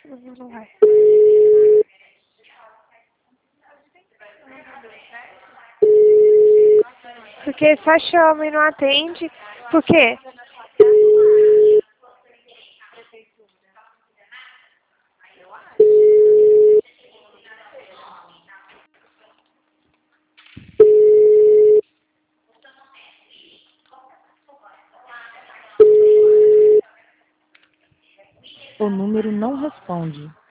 Não vai. Porque só chama e não atende. Por quê? O número não responde.